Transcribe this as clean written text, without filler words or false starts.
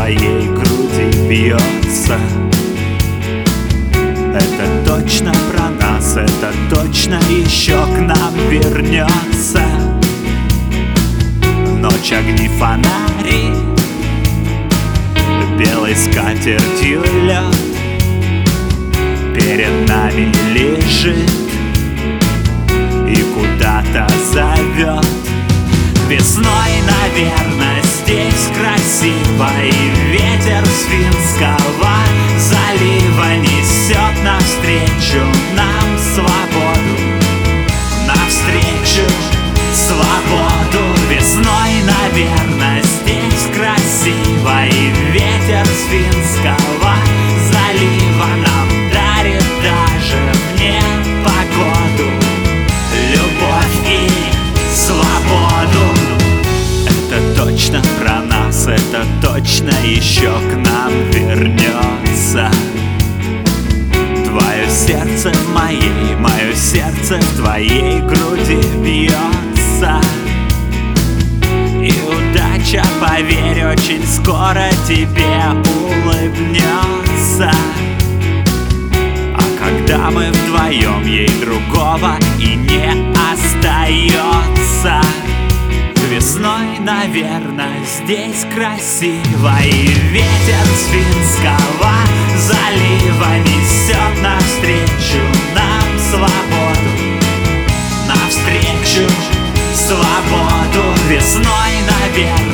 твоей груди бьется. Это точно про нас, это точно еще к нам вернется. Ночь, огни, фонари, белой скатертью лед перед нами лежит и куда-то зовет. Весной, наверное, здесь красиво, и ветер с Финского залива несет навстречу нам свободу, навстречу свободу. Весной, наверное, здесь красиво, и ветер с Финского залива нам дарит даже мне погоду, любовь и свободу. Это точно про нас, это точно еще к нам вернется. Твое сердце в моей, мое сердце в твоей груди бьется. И удача, поверь, очень скоро тебе улыбнется. А когда мы вдвоем, ей другого и не остается. Весной, наверное, здесь красиво, и ветер с Финского залива несет навстречу нам свободу, навстречу свободу. Весной, наверное,